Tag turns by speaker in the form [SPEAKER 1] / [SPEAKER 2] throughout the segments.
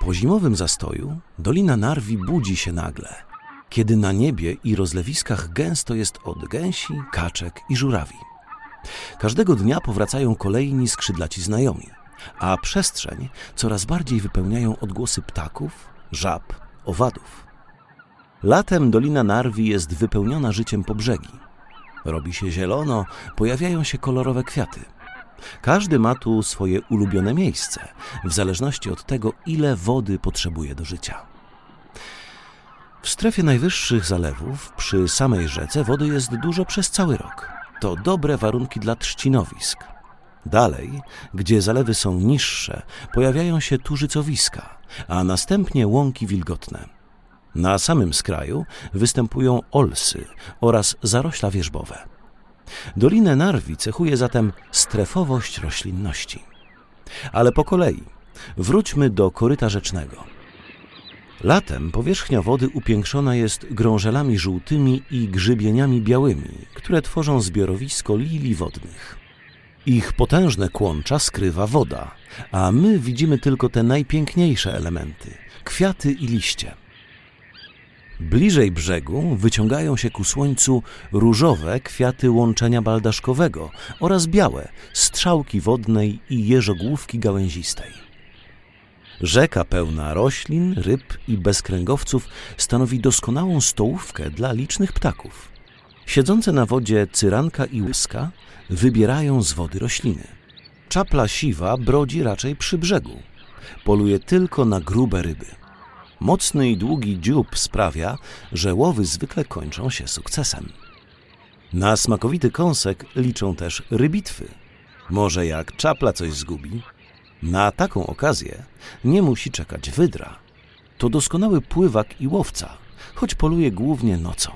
[SPEAKER 1] Po zimowym zastoju Dolina Narwi budzi się nagle, kiedy na niebie i rozlewiskach gęsto jest od gęsi, kaczek i żurawi. Każdego dnia powracają kolejni skrzydlaci znajomi, a przestrzeń coraz bardziej wypełniają odgłosy ptaków, żab, owadów. Latem Dolina Narwi jest wypełniona życiem po brzegi. Robi się zielono, pojawiają się kolorowe kwiaty. Każdy ma tu swoje ulubione miejsce, w zależności od tego, ile wody potrzebuje do życia. W strefie najwyższych zalewów, przy samej rzece, wody jest dużo przez cały rok. To dobre warunki dla trzcinowisk. Dalej, gdzie zalewy są niższe, pojawiają się tużycowiska, a następnie łąki wilgotne. Na samym skraju występują olsy oraz zarośla wierzbowe. Dolinę Narwi cechuje zatem strefowość roślinności. Ale po kolei wróćmy do koryta rzecznego. Latem powierzchnia wody upiększona jest grążelami żółtymi i grzybieniami białymi, które tworzą zbiorowisko lilii wodnych. Ich potężne kłącza skrywa woda, a my widzimy tylko te najpiękniejsze elementy – kwiaty i liście. Bliżej brzegu wyciągają się ku słońcu różowe kwiaty łączenia baldaszkowego oraz białe strzałki wodnej i jeżogłówki gałęzistej. Rzeka pełna roślin, ryb i bezkręgowców stanowi doskonałą stołówkę dla licznych ptaków. Siedzące na wodzie cyranka i łyska wybierają z wody rośliny. Czapla siwa brodzi raczej przy brzegu. Poluje tylko na grube ryby. Mocny i długi dziób sprawia, że łowy zwykle kończą się sukcesem. Na smakowity kąsek liczą też rybitwy. Może jak czapla coś zgubi? Na taką okazję nie musi czekać wydra. To doskonały pływak i łowca, choć poluje głównie nocą.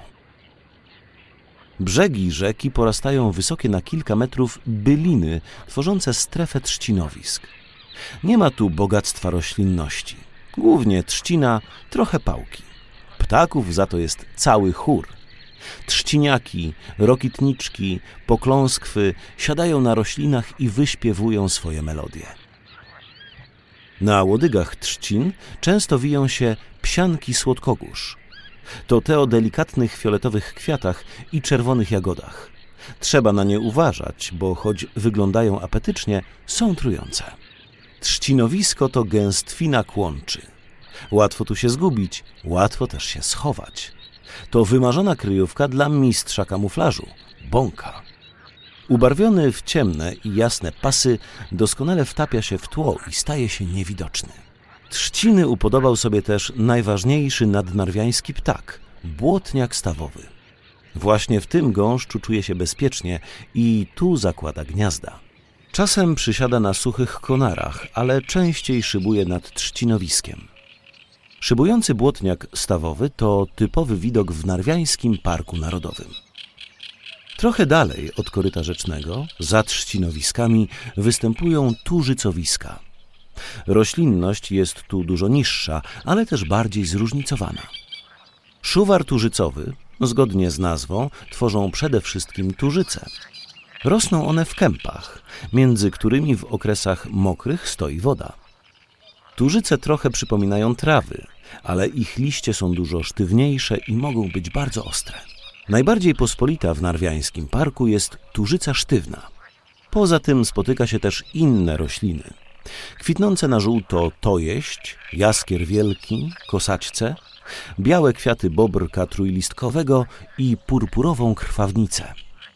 [SPEAKER 1] Brzegi rzeki porastają wysokie na kilka metrów byliny, tworzące strefę trzcinowisk. Nie ma tu bogactwa roślinności. Głównie trzcina, trochę pałki. Ptaków za to jest cały chór. Trzciniaki, rokitniczki, pokląskwy siadają na roślinach i wyśpiewują swoje melodie. Na łodygach trzcin często wiją się psianki słodkogórz. To te o delikatnych fioletowych kwiatach i czerwonych jagodach. Trzeba na nie uważać, bo choć wyglądają apetycznie, są trujące. Trzcinowisko to gęstwina kłączy. Łatwo tu się zgubić, łatwo też się schować. To wymarzona kryjówka dla mistrza kamuflażu, bąka. Ubarwiony w ciemne i jasne pasy, doskonale wtapia się w tło i staje się niewidoczny. Trzciny upodobał sobie też najważniejszy nadnarwiański ptak, błotniak stawowy. Właśnie w tym gąszczu czuje się bezpiecznie i tu zakłada gniazda. Czasem przysiada na suchych konarach, ale częściej szybuje nad trzcinowiskiem. Szybujący błotniak stawowy to typowy widok w Narwiańskim Parku Narodowym. Trochę dalej od koryta rzecznego, za trzcinowiskami, występują tużycowiska. Roślinność jest tu dużo niższa, ale też bardziej zróżnicowana. Szuwar tużycowy, zgodnie z nazwą, tworzą przede wszystkim tużyce. Rosną one w kępach, między którymi w okresach mokrych stoi woda. Tużyce trochę przypominają trawy, ale ich liście są dużo sztywniejsze i mogą być bardzo ostre. Najbardziej pospolita w Narwiańskim Parku jest tużyca sztywna. Poza tym spotyka się też inne rośliny. Kwitnące na żółto tojeść, jaskier wielki, kosaćce, białe kwiaty bobrka trójlistkowego i purpurową krwawnicę.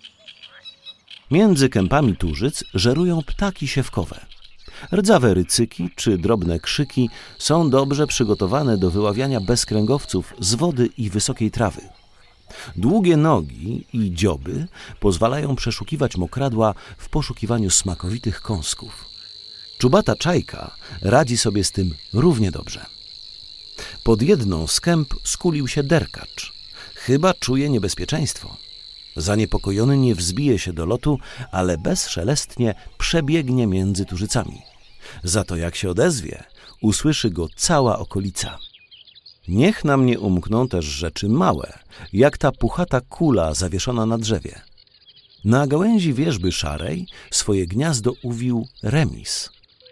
[SPEAKER 1] Między kępami tużyc żerują ptaki siewkowe. Rdzawe rycyki czy drobne krzyki są dobrze przygotowane do wyławiania bezkręgowców z wody i wysokiej trawy. Długie nogi i dzioby pozwalają przeszukiwać mokradła w poszukiwaniu smakowitych kąsków. Czubata czajka radzi sobie z tym równie dobrze. Pod jedną z kęp skulił się derkacz. Chyba czuje niebezpieczeństwo. Zaniepokojony nie wzbije się do lotu, ale bezszelestnie przebiegnie między tużycami. Za to jak się odezwie, usłyszy go cała okolica. Niech nam nie umkną też rzeczy małe, jak ta puchata kula zawieszona na drzewie. Na gałęzi wierzby szarej swoje gniazdo uwił remis.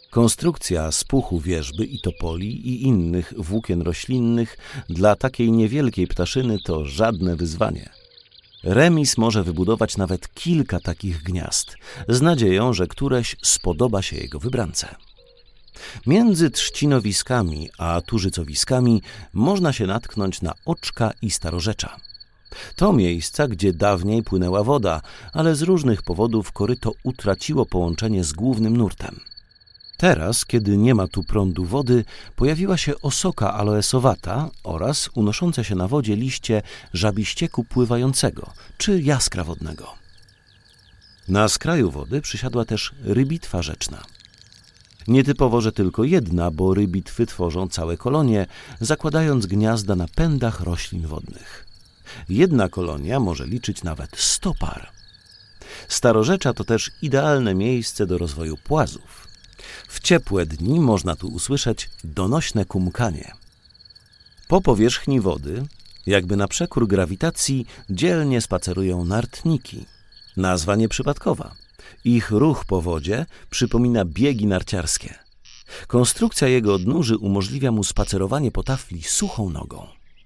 [SPEAKER 1] Konstrukcja z puchu wierzby i topoli i innych włókien roślinnych dla takiej niewielkiej ptaszyny to żadne wyzwanie. Remis może wybudować nawet kilka takich gniazd, z nadzieją, że któreś spodoba się jego wybrance. Między trzcinowiskami a tużycowiskami można się natknąć na Oczka i Starorzecza. To miejsca, gdzie dawniej płynęła woda, ale z różnych powodów koryto utraciło połączenie z głównym nurtem. Teraz, kiedy nie ma tu prądu wody, pojawiła się osoka aloesowata oraz unoszące się na wodzie liście żabiścieku pływającego czy jaskra wodnego. Na skraju wody przysiadła też rybitwa rzeczna. Nietypowo, że tylko jedna, bo rybitwy tworzą całe kolonie, zakładając gniazda na pędach roślin wodnych. Jedna kolonia może liczyć nawet 100 par. Starorzecza to też idealne miejsce do rozwoju płazów. W ciepłe dni można tu usłyszeć donośne kumkanie. Po powierzchni wody, jakby na przekór grawitacji, dzielnie spacerują nartniki. Nazwa nieprzypadkowa. Ich ruch po wodzie przypomina biegi narciarskie. Konstrukcja jego odnóży umożliwia mu spacerowanie po tafli suchą nogą.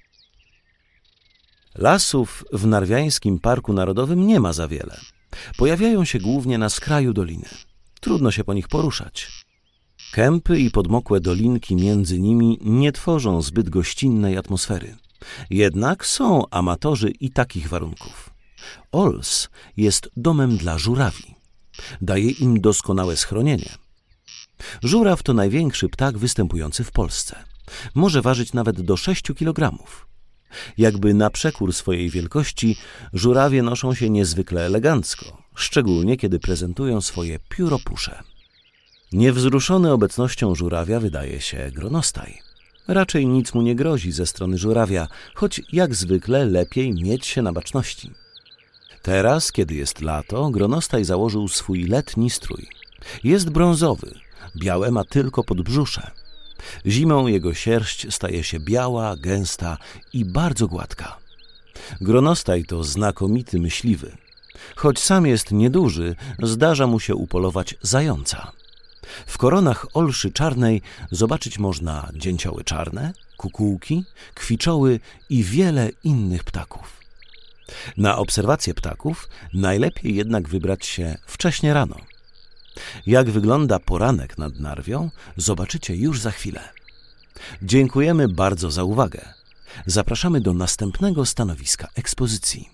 [SPEAKER 1] Lasów w Narwiańskim Parku Narodowym nie ma za wiele. Pojawiają się głównie na skraju doliny. Trudno się po nich poruszać. Kępy i podmokłe dolinki między nimi nie tworzą zbyt gościnnej atmosfery. Jednak są amatorzy i takich warunków. Ols jest domem dla żurawi. Daje im doskonałe schronienie. Żuraw to największy ptak występujący w Polsce. Może ważyć nawet do 6 kg. Jakby na przekór swojej wielkości, żurawie noszą się niezwykle elegancko, szczególnie kiedy prezentują swoje pióropusze. Niewzruszony obecnością żurawia wydaje się gronostaj. Raczej nic mu nie grozi ze strony żurawia, choć jak zwykle lepiej mieć się na baczności. Teraz, kiedy jest lato, gronostaj założył swój letni strój. Jest brązowy, białe ma tylko podbrzusze. Zimą jego sierść staje się biała, gęsta i bardzo gładka. Gronostaj to znakomity myśliwy. Choć sam jest nieduży, zdarza mu się upolować zająca. W koronach olszy czarnej zobaczyć można dzięcioły czarne, kukułki, kwiczoły i wiele innych ptaków. Na obserwację ptaków najlepiej jednak wybrać się wcześnie rano. Jak wygląda poranek nad Narwią, zobaczycie już za chwilę. Dziękujemy bardzo za uwagę. Zapraszamy do następnego stanowiska ekspozycji.